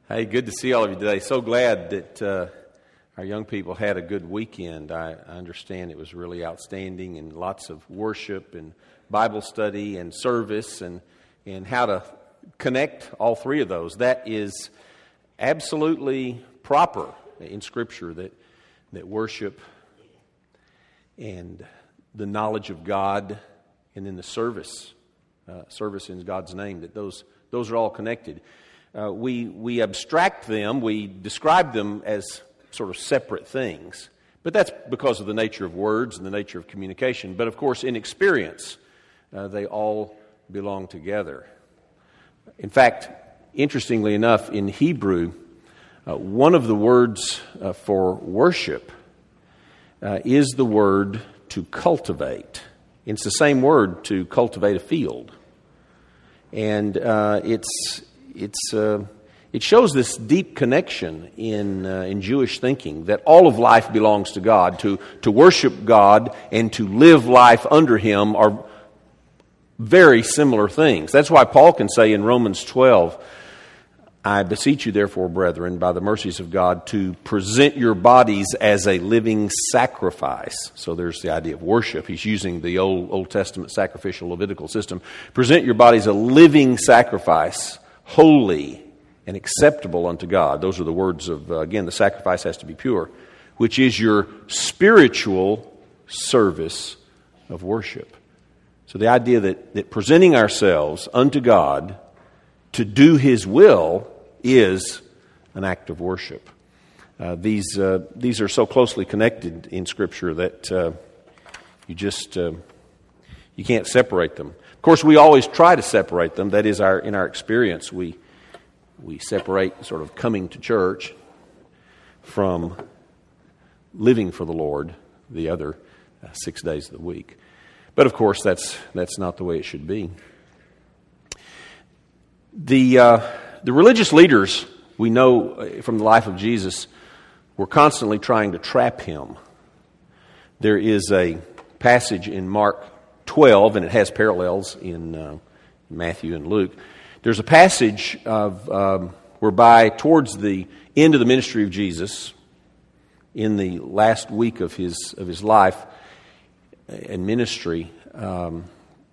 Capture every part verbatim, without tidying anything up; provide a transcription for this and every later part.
Hey, good to see all of you today. So glad that uh, our young people had a good weekend. I, I understand it was really outstanding, and lots of worship and Bible study and service, and, and how to connect all three of those. That is absolutely proper in Scripture, that, that worship and the knowledge of God and then the service, uh, service in God's name, that those those are all connected. Uh, we we abstract them, we describe them as sort of separate things, but that's because of the nature of words and the nature of communication. But of course, in experience, uh, they all belong together. In fact, interestingly enough, in Hebrew, uh, one of the words uh, for worship uh, is the word to cultivate. It's the same word to cultivate a field, and uh, it's It's uh, it shows this deep connection in uh, in Jewish thinking that all of life belongs to God. To to worship God and to live life under Him are very similar things. That's why Paul can say in Romans twelve, "I beseech you, therefore, brethren, by the mercies of God, to present your bodies as a living sacrifice." So there's the idea of worship. He's using the Old Old Testament sacrificial Levitical system. Present your bodies a living sacrifice, holy and acceptable unto God. Those are the words of, uh, again, the sacrifice has to be pure, which is your spiritual service of worship. So the idea that, that presenting ourselves unto God to do His will is an act of worship. Uh, these uh, these are so closely connected in Scripture that uh, you just uh, you can't separate them. Of course, we always try to separate them. That is, our in our experience, we we separate sort of coming to church from living for the Lord the other uh, six days of the week. But of course, that's that's not the way it should be. The uh, the religious leaders, we know from the life of Jesus, were constantly trying to trap Him. There is a passage in Mark twelve, and it has parallels in uh, Matthew and Luke. There's a passage of um, whereby towards the end of the ministry of Jesus, in the last week of his of his life and ministry, um,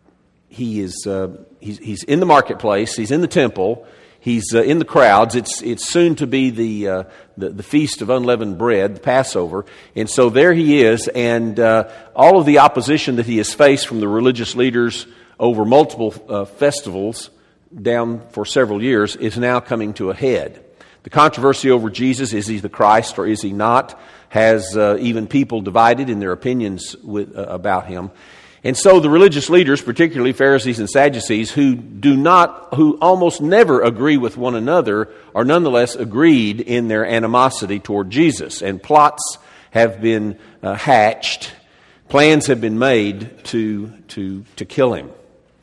he is uh, he's, he's in the marketplace. He's in the temple. He's uh, in the crowds. It's it's soon to be the, uh, the the feast of unleavened bread, the Passover, and so there he is, and uh, all of the opposition that he has faced from the religious leaders over multiple uh, festivals down for several years is now coming to a head. The controversy over Jesus, is he the Christ or is he not, has uh, even people divided in their opinions with, uh, about him. And so the religious leaders, particularly Pharisees and Sadducees, who do not, who almost never agree with one another, are nonetheless agreed in their animosity toward Jesus. And plots have been uh, hatched, plans have been made to to to kill him.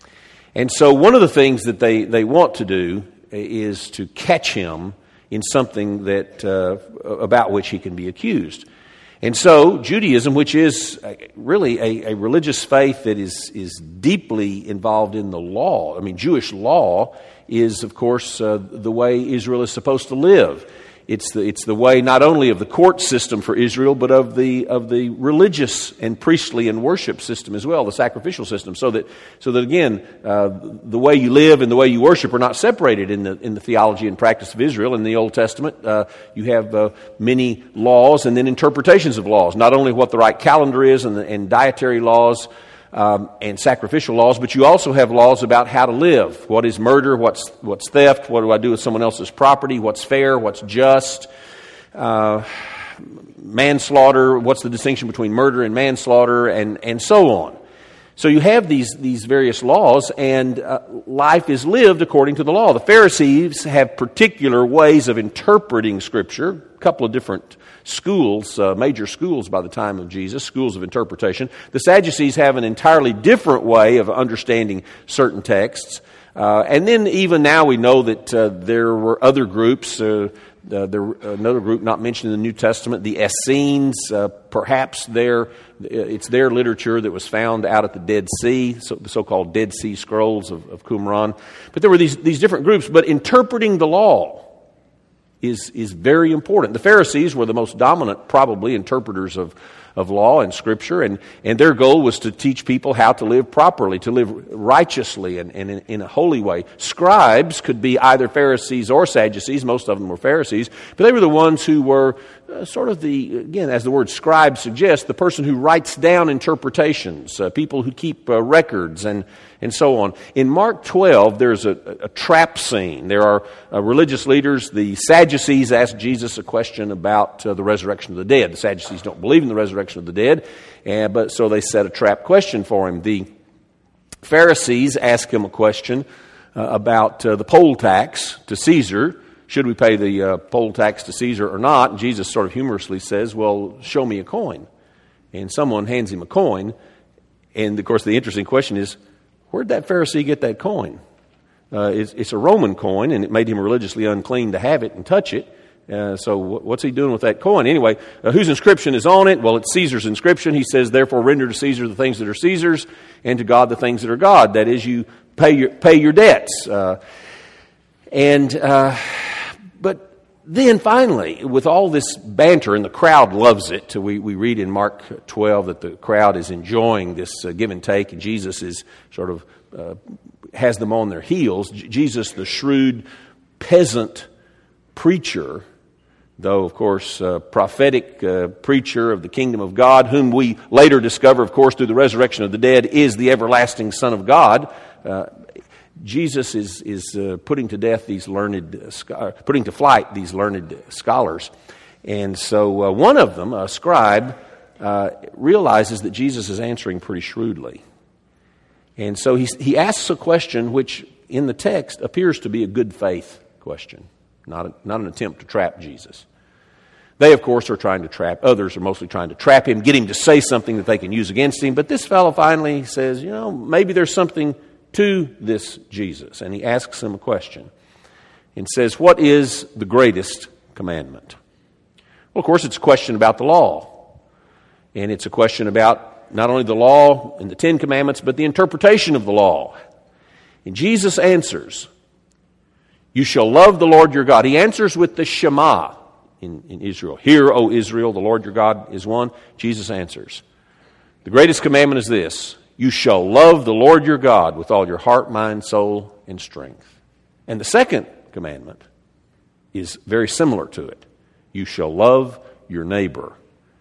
And so one of the things that they, they want to do is to catch him in something that uh, about which he can be accused. And so Judaism, which is really a, a religious faith that is is deeply involved in the law. I mean, Jewish law is, of course, uh, the way Israel is supposed to live. It's the it's the way not only of the court system for Israel, but of the of the religious and priestly and worship system as well, the sacrificial system. So that so that again, uh, the way you live and the way you worship are not separated in the in the theology and practice of Israel. In the Old Testament, uh, you have uh, many laws and then interpretations of laws. Not only what the right calendar is and, the, and dietary laws. Um, and sacrificial laws, but you also have laws about how to live. What is murder? What's what's theft? What do I do with someone else's property? What's fair? What's just? Uh, manslaughter. What's the distinction between murder and manslaughter? And and so on. So you have these these various laws, and uh, life is lived according to the law. The Pharisees have particular ways of interpreting Scripture. A couple of different schools, uh, major schools by the time of Jesus, schools of interpretation. The Sadducees have an entirely different way of understanding certain texts. Uh, and then even now we know that uh, there were other groups, uh, uh, there another group not mentioned in the New Testament, the Essenes, uh, perhaps their, it's their literature that was found out at the Dead Sea, so, the so-called Dead Sea Scrolls of, of Qumran. But there were these, these different groups, but interpreting the law is, is very important. The Pharisees were the most dominant, probably, interpreters of, of law and Scripture, and, and their goal was to teach people how to live properly, to live righteously and, and in, in a holy way. Scribes could be either Pharisees or Sadducees. Most of them were Pharisees, but they were the ones who were uh, sort of the, again, as the word scribe suggests, the person who writes down interpretations, uh, people who keep uh, records and, and so on. In Mark twelve, there's a, a trap scene. There are uh, religious leaders. The Sadducees ask Jesus a question about uh, the resurrection of the dead. The Sadducees don't believe in the resurrection of the dead, uh, but so they set a trap question for him. The Pharisees ask him a question uh, about uh, the poll tax to Caesar. Should we pay the uh, poll tax to Caesar or not? And Jesus sort of humorously says, well, show me a coin. And someone hands him a coin. And, of course, the interesting question is, where'd that Pharisee get that coin? Uh, it's, it's a Roman coin, and it made him religiously unclean to have it and touch it. Uh, so what's he doing with that coin? Anyway, uh, whose inscription is on it? Well, it's Caesar's inscription. He says, therefore, render to Caesar the things that are Caesar's, and to God the things that are God. That is, you pay your, pay your debts. Uh, and... Uh, But then finally, with all this banter, and the crowd loves it, we, we read in Mark twelve that the crowd is enjoying this uh, give and take, and Jesus is sort of uh, has them on their heels. J- Jesus, the shrewd peasant preacher, though, of course, uh, prophetic uh, preacher of the kingdom of God, whom we later discover, of course, through the resurrection of the dead, is the everlasting Son of God. Uh, Jesus is is uh, putting to death these learned, uh, putting to flight these learned scholars, and so uh, one of them, a scribe, uh, realizes that Jesus is answering pretty shrewdly, and so he he asks a question which, in the text, appears to be a good faith question, not a, not an attempt to trap Jesus. They, of course, are trying to trap. Others are mostly trying to trap him, get him to say something that they can use against him. But this fellow finally says, you know, maybe there's something to this Jesus, and he asks him a question and says, what is the greatest commandment? Well, of course, it's a question about the law, and it's a question about not only the law and the Ten Commandments, but the interpretation of the law. And Jesus answers, you shall love the Lord your God. He answers with the Shema in, in Israel. Hear, O Israel, the Lord your God is one. Jesus answers, the greatest commandment is this, you shall love the Lord your God with all your heart, mind, soul, and strength. And the second commandment is very similar to it. You shall love your neighbor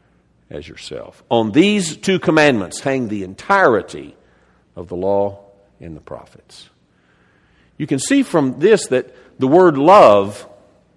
as yourself. On these two commandments hang the entirety of the law and the prophets. You can see from this that the word love,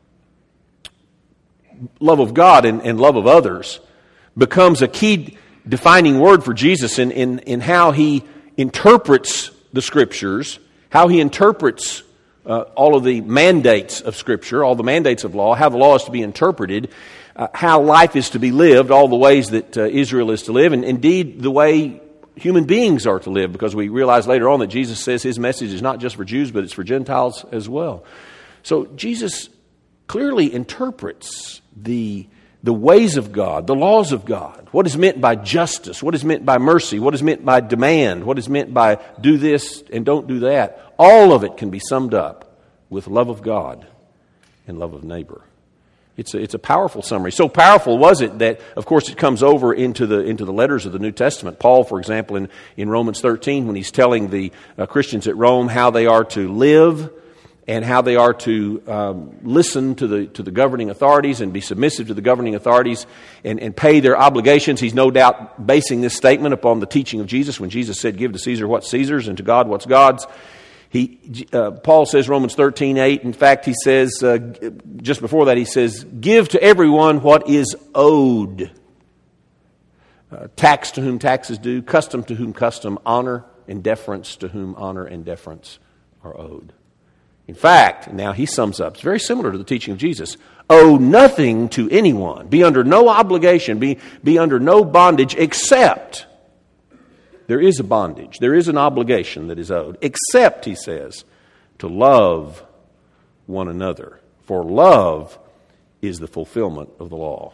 love of God and, and love of others, becomes a key defining word for Jesus in, in, in how he interprets the Scriptures, how he interprets uh, all of the mandates of Scripture, all the mandates of law, how the law is to be interpreted, uh, how life is to be lived, all the ways that uh, Israel is to live, and indeed the way human beings are to live, because we realize later on that Jesus says his message is not just for Jews, but it's for Gentiles as well. So Jesus clearly interprets the the ways of God, the laws of God, what is meant by justice, what is meant by mercy, what is meant by demand, what is meant by do this and don't do that. All of it can be summed up with love of God and love of neighbor. It's a, it's a powerful summary. So powerful was it that, of course, it comes over into the into the letters of the New Testament. Paul, for example, in, in Romans thirteen, when he's telling the uh, Christians at Rome how they are to live and how they are to um, listen to the to the governing authorities and be submissive to the governing authorities and, and pay their obligations. He's no doubt basing this statement upon the teaching of Jesus when Jesus said, give to Caesar what's Caesar's and to God what's God's. He, uh, Paul says, Romans thirteen eight, in fact, he says, uh, just before that, he says, give to everyone what is owed. Uh, tax to whom tax is due, custom to whom custom, honor and deference to whom honor and deference are owed. In fact, now he sums up, it's very similar to the teaching of Jesus, owe nothing to anyone, be under no obligation, be, be under no bondage, except there is a bondage, there is an obligation that is owed, except, he says, to love one another. For love is the fulfillment of the law.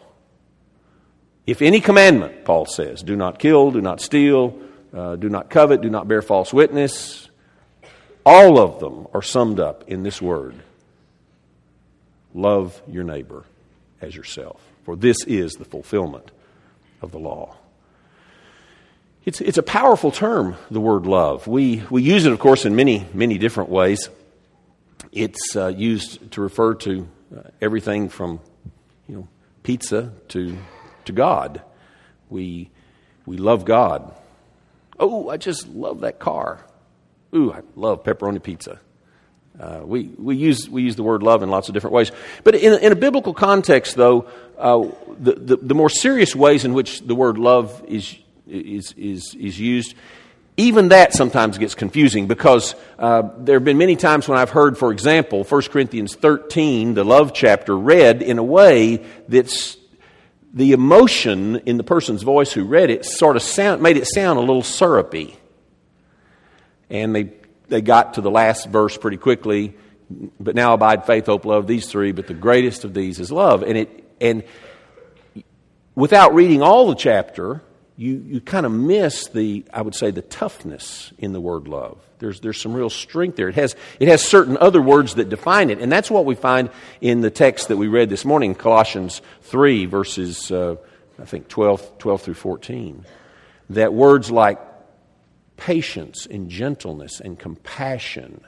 If any commandment, Paul says, do not kill, do not steal, uh, do not covet, do not bear false witness, all of them are summed up in this word, love your neighbor as yourself, for this is the fulfillment of the law. It's it's a powerful term, the word love. We we use it, of course, in many, many different ways. It's uh, used to refer to uh, everything from, you know, pizza to to God. We we love God. Oh, I just love that car. Ooh, I love pepperoni pizza. Uh, we we use we use the word love in lots of different ways. But in a, in a biblical context, though, uh, the, the the more serious ways in which the word love is is is is used, even that sometimes gets confusing, because uh, there have been many times when I've heard, for example, First Corinthians thirteen, the love chapter, read in a way that's the emotion in the person's voice who read it sort of sound, made it sound a little syrupy. And they they got to the last verse pretty quickly. But now abide faith, hope, love, these three, but the greatest of these is love. And it and without reading all the chapter, you, you kind of miss the, I would say, the toughness in the word love. There's there's some real strength there. It has it has certain other words that define it, and that's what we find in the text that we read this morning, Colossians three, verses uh, I think twelve, twelve through fourteen. That words like patience and gentleness and compassion,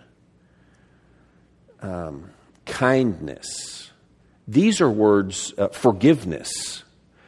um, kindness, these are words, uh, forgiveness,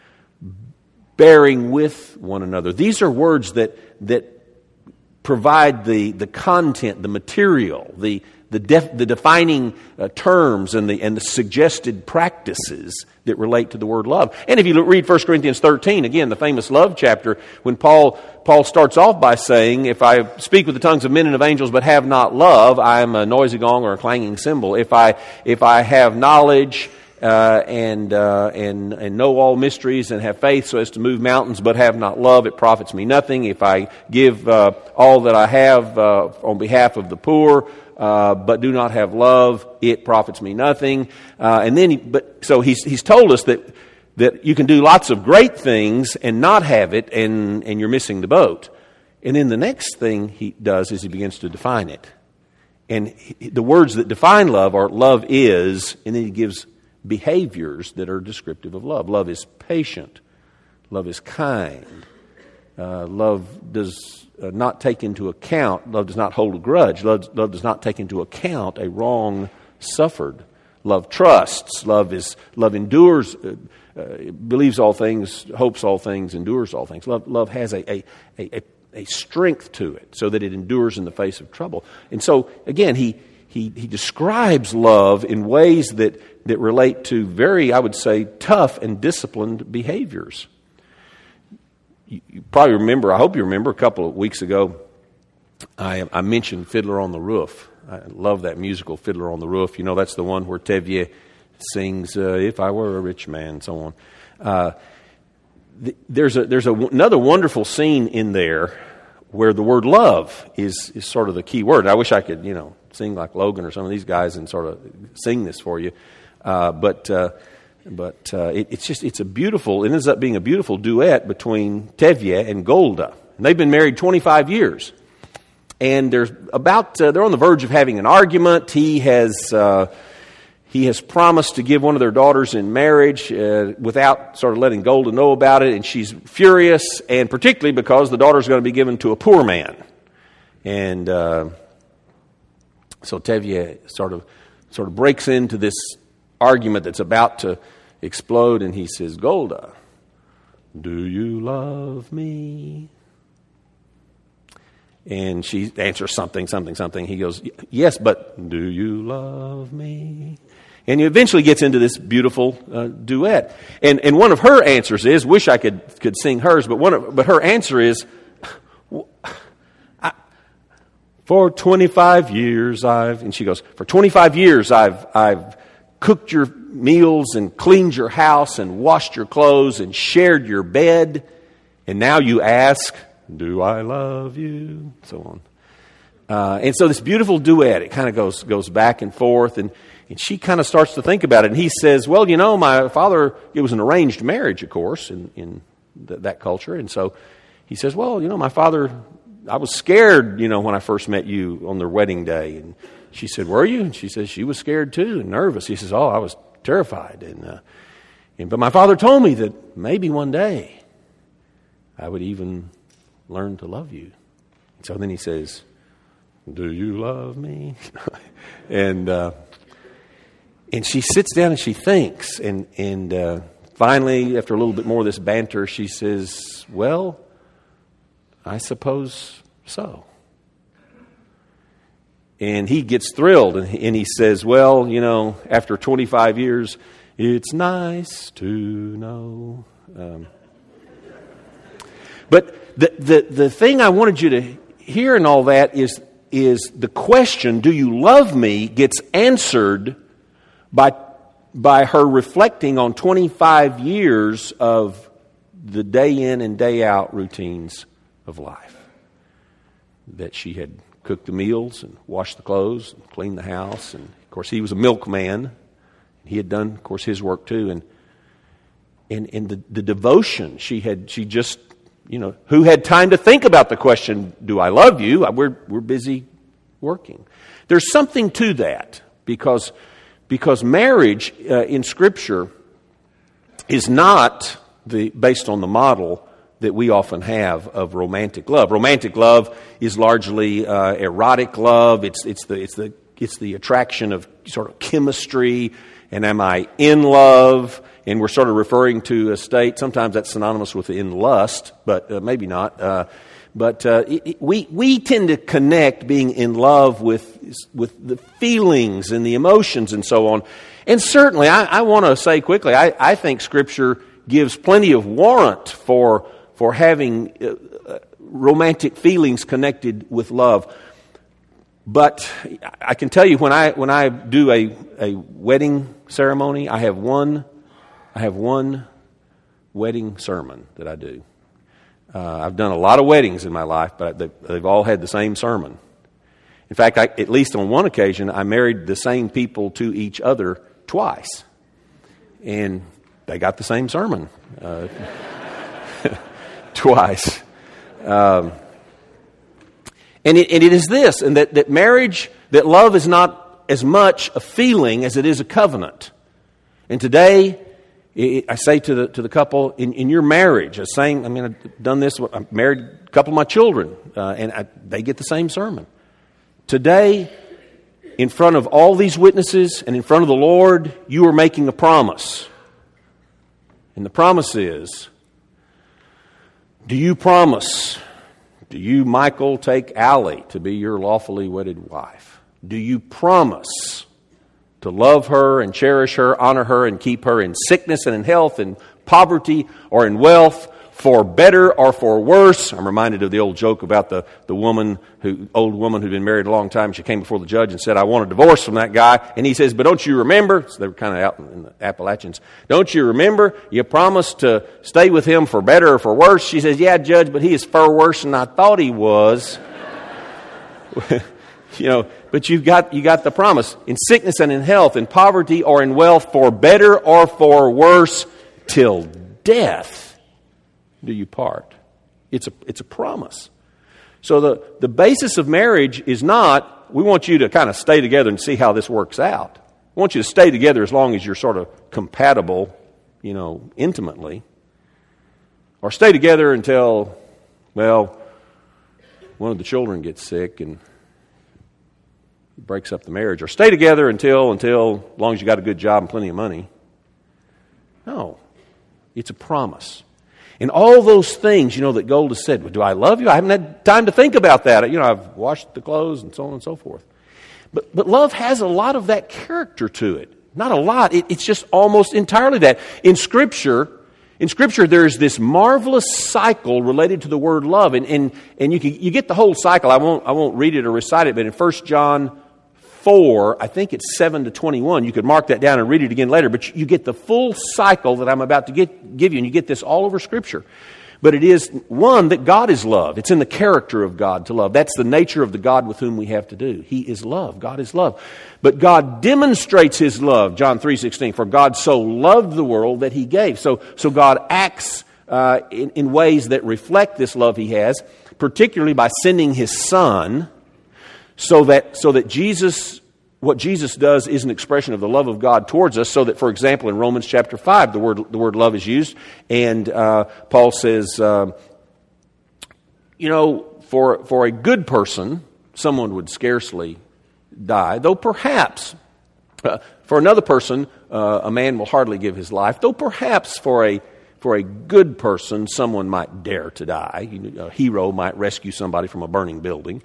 bearing with one another. These are words that that provide the, the content, the material, the the, def, the defining uh, terms and the and the suggested practices that relate to the word love. And if you look, read First Corinthians thirteen, again, the famous love chapter, when Paul Paul starts off by saying, if I speak with the tongues of men and of angels but have not love, I am a noisy gong or a clanging cymbal. If I if I have knowledge Uh, and uh, and and know all mysteries and have faith so as to move mountains, but have not love, it profits me nothing. If I give uh, all that I have uh, on behalf of the poor, uh, but do not have love, it profits me nothing. Uh, and then, he, but so he's he's told us that that you can do lots of great things and not have it, and and you're missing the boat. And then the next thing he does is he begins to define it, and he, the words that define love are love is, and then he gives behaviors that are descriptive of love. Love is patient. Love is kind. Uh, love does uh, not take into account, love does not hold a grudge. Love, love does not take into account a wrong suffered. Love trusts. Love is love endures, uh, uh, believes all things, hopes all things, endures all things. Love, love has a, a, a, a strength to it so that it endures in the face of trouble. And so, again, he He he describes love in ways that, that relate to very, I would say, tough and disciplined behaviors. You, you probably remember, I hope you remember, a couple of weeks ago, I, I mentioned Fiddler on the Roof. I love that musical, Fiddler on the Roof. You know, that's the one where Tevye sings, uh, If I Were a Rich Man, and so on. Uh, th- there's a, there's a, another wonderful scene in there where the word love is, is sort of the key word. I wish I could, you know, sing like Logan or some of these guys and sort of sing this for you. Uh, but uh, but uh, it, it's just, it's a beautiful, it ends up being a beautiful duet between Tevye and Golda. And they've been married twenty-five years. And there's about, uh, they're on the verge of having an argument. He has, uh, he has promised to give one of their daughters in marriage uh, without sort of letting Golda know about it. And she's furious, and particularly because the daughter's going to be given to a poor man. And uh, so Tevye sort of sort of breaks into this argument that's about to explode, and he says, Golda, do you love me? And she answers something, something, something. He goes, yes, but do you love me? And he eventually gets into this beautiful uh, duet. And and one of her answers is, wish I could could sing hers, but one of, but her answer is, I, for twenty-five years I've, and she goes, for twenty-five years I've I've cooked your meals and cleaned your house and washed your clothes and shared your bed, and now you ask, do I love you? So on. Uh, and so this beautiful duet, it kind of goes goes back and forth, and, and she kind of starts to think about it. And he says, well, you know, my father, it was an arranged marriage, of course, in, in th- that culture. And so he says, well, you know, my father, I was scared, you know, when I first met you on their wedding day. And she said, were you? And she says she was scared too and nervous. He says, oh, I was terrified. And, uh, and but my father told me that maybe one day I would even learn to love you. And so then he says, do you love me? and uh, and she sits down and she thinks. And, and uh, finally, after a little bit more of this banter, she says, well, I suppose so. And he gets thrilled, and he, and he says, well, you know, after twenty-five years, it's nice to know. Um, but the, the, the thing I wanted you to hear in all that is, is the question, do you love me, gets answered by, by her reflecting on twenty-five years of the day in and day out routines of life. That she had cooked the meals and washed the clothes and cleaned the house. And, of course, he was a milkman. He had done, of course, his work too. And and, and the, the devotion she had, she just, you know, who had time to think about the question, do I love you? We're, we're busy working. There's something to that because, because marriage uh, in Scripture is not the based on the model that we often have of romantic love. Romantic love is largely uh, erotic love. It's it's the it's the it's the attraction of sort of chemistry. And am I in love? And we're sort of referring to a state. Sometimes that's synonymous with in lust, but uh, maybe not. Uh, but uh, it, it, we we tend to connect being in love with with the feelings and the emotions and so on. And certainly, I, I want to say quickly, I, I think Scripture gives plenty of warrant for. for having uh, romantic feelings connected with love. But I can tell you, when I when I do a, a wedding ceremony, I have one I have one wedding sermon that I do. Uh, I've done a lot of weddings in my life, but they, they've all had the same sermon. In fact, I, at least on one occasion, I married the same people to each other twice, and they got the same sermon. Uh, Twice. Um, and, it, and it is this, and that, that marriage, that love is not as much a feeling as it is a covenant. And today, it, I say to the to the couple, in, in your marriage, I saying, I mean, I've done this, I'm married a couple of my children, uh, and I, they get the same sermon. Today, in front of all these witnesses and in front of the Lord, you are making a promise. And the promise is, do you promise, do you, Michael, take Allie to be your lawfully wedded wife? Do you promise to love her and cherish her, honor her, and keep her in sickness and in health, in poverty or in wealth, for better or for worse? I'm reminded of the old joke about the, the woman, who old woman who'd been married a long time. She came before the judge and said, I want a divorce from that guy. And he says, but don't you remember? So they were kind of out in the Appalachians. Don't you remember? You promised to stay with him for better or for worse. She says, yeah, Judge, but he is far worse than I thought he was. You know, but you've got you got the promise. In sickness and in health, in poverty or in wealth, for better or for worse, till death do you part. It's a it's a promise. So the, the basis of marriage is not, we want you to kind of stay together and see how this works out. We want you to stay together as long as you're sort of compatible, you know, intimately. Or stay together until, well, one of the children gets sick and breaks up the marriage. Or stay together until, until, as long as you got a good job and plenty of money. No. It's a promise. And all those things, you know, that Gold has said, well, do I love you? I haven't had time to think about that. You know, I've washed the clothes and so on and so forth. But but love has a lot of that character to it. Not a lot. It, it's just almost entirely that. In Scripture, in Scripture, there's this marvelous cycle related to the word love. And and, and you can, you get the whole cycle. I won't I won't read it or recite it, but in First John four, I think it's seven to twenty-one. You could mark that down and read it again later, but you get the full cycle that I'm about to get, give you, and you get this all over Scripture. But it is, one, that God is love. It's in the character of God to love. That's the nature of the God with whom we have to do. He is love. God is love. But God demonstrates His love, John three sixteen, for God so loved the world that He gave. So, so God acts uh, in, in ways that reflect this love He has, particularly by sending His Son, So that so that Jesus what Jesus does is an expression of the love of God towards us, so that, for example, in Romans chapter five, the word the word love is used, and uh, Paul says, uh, you know, for for a good person, someone would scarcely die, though perhaps uh, for another person, uh, a man will hardly give his life, though perhaps for a for a good person, someone might dare to die. A hero might rescue somebody from a burning building.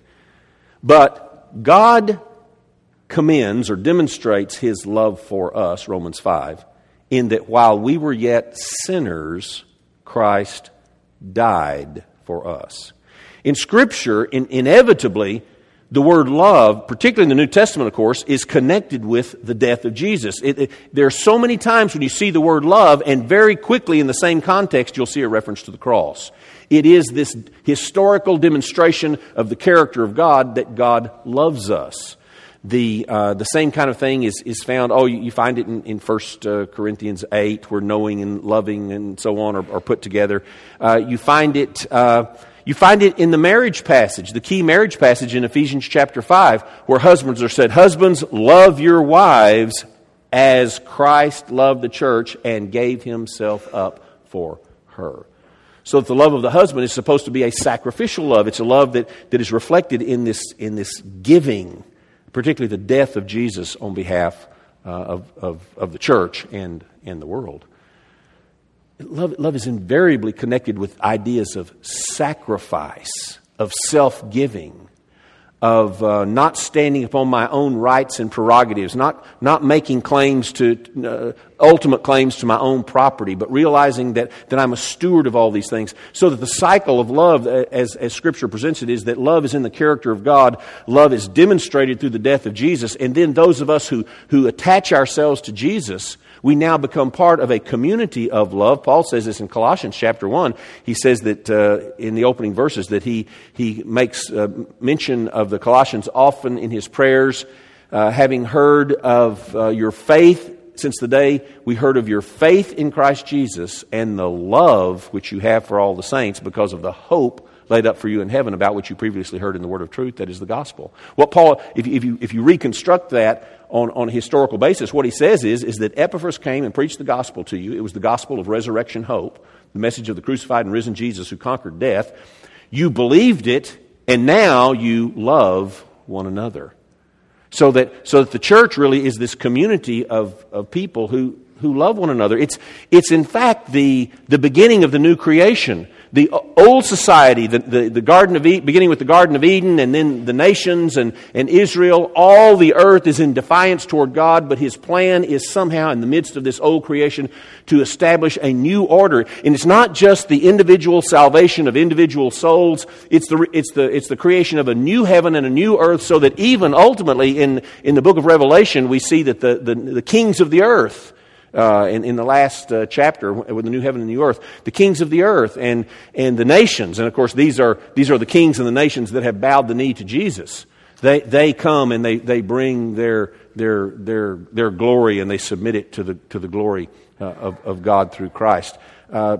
But God commends or demonstrates His love for us, Romans five, in that while we were yet sinners, Christ died for us. In Scripture, in, inevitably, the word love, particularly in the New Testament, of course, is connected with the death of Jesus. It, it, there are so many times when you see the word love, and very quickly in the same context, you'll see a reference to the cross. It is this historical demonstration of the character of God that God loves us. The uh, the same kind of thing is, is found, oh, you, you find it in, in First Corinthians eight, where knowing and loving and so on are, are put together. Uh, you find it... Uh, You find it in the marriage passage, the key marriage passage in Ephesians chapter five, where husbands are said, husbands, love your wives as Christ loved the church and gave Himself up for her. So that the love of the husband is supposed to be a sacrificial love. It's a love that, that is reflected in this, in this giving, particularly the death of Jesus on behalf uh, of, of, of the church and, and the world. Love, love is invariably connected with ideas of sacrifice, of self-giving, of uh, not standing upon my own rights and prerogatives, not not making claims to uh, ultimate claims to my own property, but realizing that that I'm a steward of all these things. So that the cycle of love, as as Scripture presents it, is that love is in the character of God. Love is demonstrated through the death of Jesus, and then those of us who who attach ourselves to Jesus, we now become part of a community of love. Paul says this in Colossians chapter one. He says that uh, in the opening verses that he he makes uh, mention of the Colossians often in his prayers, uh, having heard of uh, your faith since the day we heard of your faith in Christ Jesus and the love which you have for all the saints because of the hope laid up for you in heaven, about which you previously heard in the word of truth, that is the gospel. What Paul, if, if you if you reconstruct that on, on a historical basis, what he says is, is that Epaphras came and preached the gospel to you. It was the gospel of resurrection hope, the message of the crucified and risen Jesus who conquered death. You believed it, and now you love one another. So that so that the church really is this community of, of people who, who love one another. It's it's in fact the the beginning of the new creation. The old society, the, the, the Garden of Eden, beginning with the Garden of Eden and then the nations and, and Israel, all the earth is in defiance toward God, but His plan is somehow in the midst of this old creation to establish a new order. And it's not just the individual salvation of individual souls, it's the it's the it's the creation of a new heaven and a new earth, so that even ultimately in, in the book of Revelation we see that the, the, the kings of the earth, Uh, in, in the last uh, chapter with the new heaven and new earth, the kings of the earth and and the nations, and of course these are these are the kings and the nations that have bowed the knee to Jesus. They they come and they, they bring their their their their glory, and they submit it to the to the glory uh, of of God through Christ. Uh,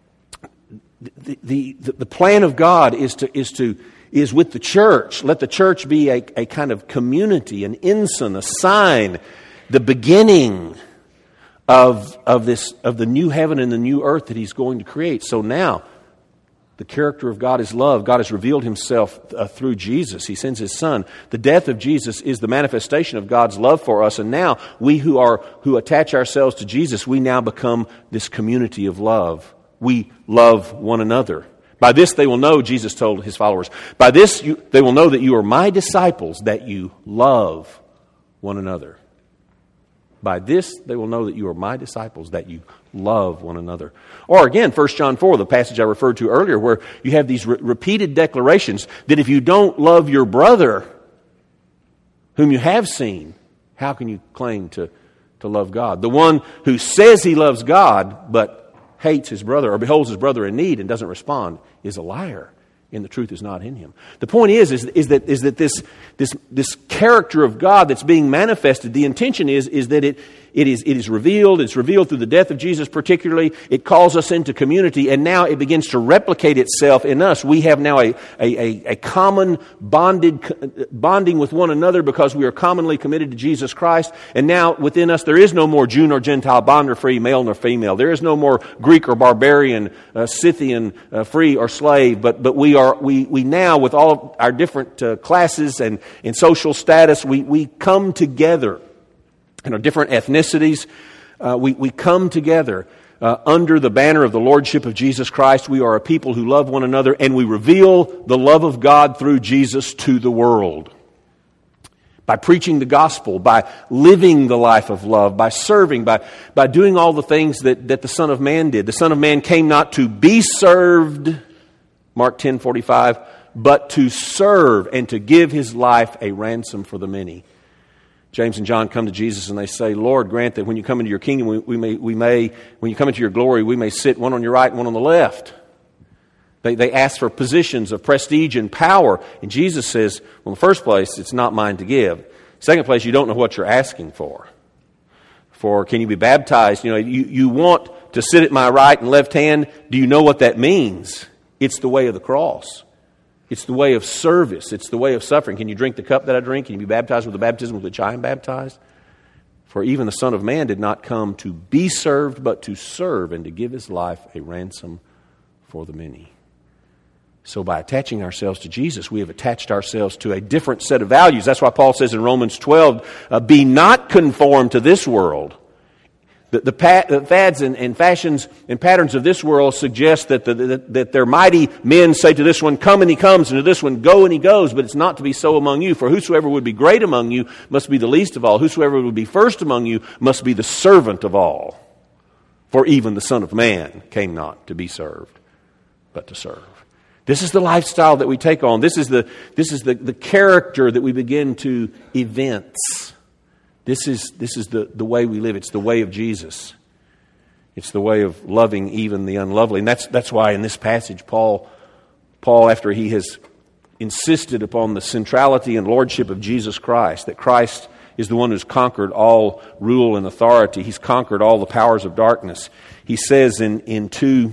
the, the the plan of God is to is to is with the church. Let the church be a, a kind of community, an ensign, a sign, the beginning of of this of the new heaven and the new earth that He's going to create. So now, the character of God is love. God has revealed Himself uh, through Jesus. He sends His Son. The death of Jesus is the manifestation of God's love for us. And now, we who are who attach ourselves to Jesus, we now become this community of love. We love one another. By this they will know, Jesus told His followers, by this you, they will know that you are my disciples, that you love one another. By this they will know that you are my disciples, that you love one another. Or again, First John four, the passage I referred to earlier, where you have these re- repeated declarations that if you don't love your brother, whom you have seen, how can you claim to, to love God? The one who says he loves God, but hates his brother or beholds his brother in need and doesn't respond is a liar, and the truth is not in him. The point is, is, is that is that this this this character of God that's being manifested, the intention is is that it It is, it is revealed. It's revealed through the death of Jesus particularly. It calls us into community, and now it begins to replicate itself in us. We have now a, a, a, a common bonded, bonding with one another because we are commonly committed to Jesus Christ. And now within us there is no more Jew nor Gentile, bond nor free, male nor female. There is no more Greek or barbarian, uh, Scythian, uh, free or slave. But but we are we we now, with all of our different uh, classes and, and social status, we we come together. And our different ethnicities, uh, we, we come together uh, under the banner of the Lordship of Jesus Christ. We are a people who love one another, and we reveal the love of God through Jesus to the world. By preaching the gospel, by living the life of love, by serving, by, by doing all the things that, that the Son of Man did. The Son of Man came not to be served, Mark ten forty-five, but to serve and to give His life a ransom for the many. James and John come to Jesus and they say, Lord, grant that when you come into your kingdom, we, we, may, we may, when you come into your glory, we may sit one on your right and one on the left. They, they ask for positions of prestige and power. And Jesus says, well, in the first place, it's not mine to give. Second place, you don't know what you're asking for. For can you be baptized? You know, you, you want to sit at my right and left hand. Do you know what that means? It's the way of the cross. It's the way of service. It's the way of suffering. Can you drink the cup that I drink? Can you be baptized with the baptism with which I am baptized? For even the Son of Man did not come to be served, but to serve and to give His life a ransom for the many. So by attaching ourselves to Jesus, we have attached ourselves to a different set of values. That's why Paul says in Romans twelve, uh, be not conformed to this world. The, the, pa- the fads and, and fashions and patterns of this world suggest that, the, that, that their mighty men say to this one, come and he comes, and to this one, go and he goes. But it's not to be so among you. For whosoever would be great among you must be the least of all. Whosoever would be first among you must be the servant of all. For even the Son of Man came not to be served, but to serve. This is the lifestyle that we take on. This is the, this is the, the character that we begin to evince. This is, this is the, the way we live. It's the way of Jesus. It's the way of loving even the unlovely. And that's, that's why in this passage, Paul, Paul, after he has insisted upon the centrality and lordship of Jesus Christ, that Christ is the one who's conquered all rule and authority. He's conquered all the powers of darkness. He says in, in two...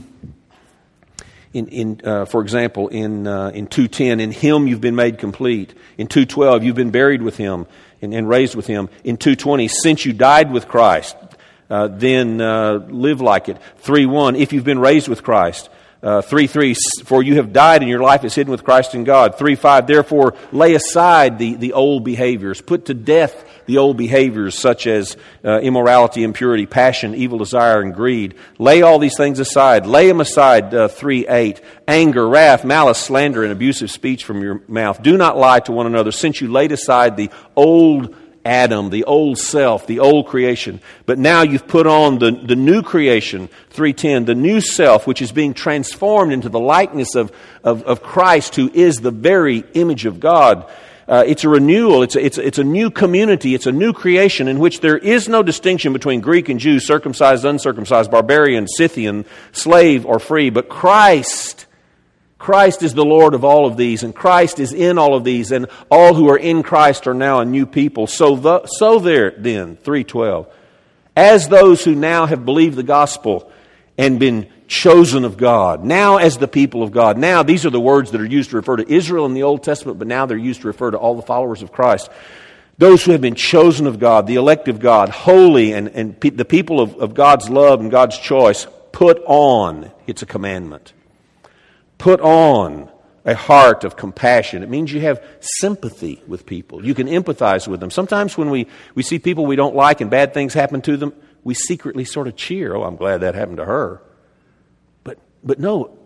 In, in uh, for example, in uh, in two ten, in Him you've been made complete. In two twelve, you've been buried with Him and, and raised with Him. In two twenty, since you died with Christ, uh, then uh, live like it. three one, if you've been raised with Christ. Uh, three three, for you have died and your life is hidden with Christ in God. three five, therefore lay aside the, the old behaviors. Put to death the old behaviors such as uh, immorality, impurity, passion, evil desire, and greed. Lay all these things aside. Lay them aside, uh, three eight. Anger, wrath, malice, slander, and abusive speech from your mouth. Do not lie to one another, since you laid aside the old Adam, the old self, the old creation. But now you've put on the, the new creation, three ten, the new self, which is being transformed into the likeness of, of, of Christ, who is the very image of God. Uh, it's a renewal. It's a, it's, a, it's a new community. It's a new creation in which there is no distinction between Greek and Jew, circumcised, uncircumcised, barbarian, Scythian, slave, or free. But Christ, Christ is the Lord of all of these, and Christ is in all of these, and all who are in Christ are now a new people. So, the, so there then, three twelve, as those who now have believed the gospel and been chosen of God, now as the people of God. Now, these are the words that are used to refer to Israel in the Old Testament, but now they're used to refer to all the followers of Christ. Those who have been chosen of God, the elect of God, holy, and, and pe- the people of, of God's love and God's choice, put on, it's a commandment, put on a heart of compassion. It means you have sympathy with people. You can empathize with them. Sometimes when we, we see people we don't like and bad things happen to them, we secretly sort of cheer. Oh, I'm glad that happened to her. But but no,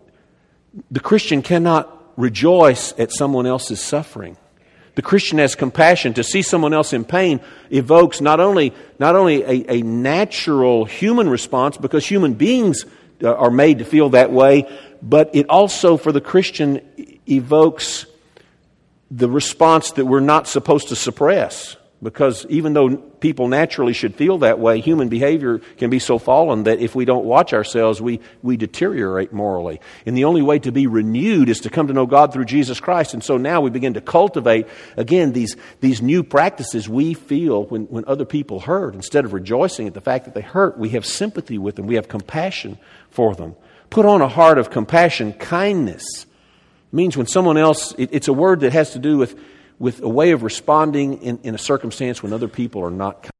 the Christian cannot rejoice at someone else's suffering. The Christian has compassion. To see someone else in pain evokes not only not only a, a natural human response, because human beings are made to feel that way, but it also, for the Christian, evokes the response that we're not supposed to suppress. Because even though people naturally should feel that way, human behavior can be so fallen that if we don't watch ourselves, we, we deteriorate morally. And the only way to be renewed is to come to know God through Jesus Christ. And so now we begin to cultivate, again, these, these new practices we feel when, when other people hurt. Instead of rejoicing at the fact that they hurt, we have sympathy with them. We have compassion for them. Put on a heart of compassion. Kindness means when someone else, it, it's a word that has to do with with a way of responding in, in a circumstance when other people are not kind.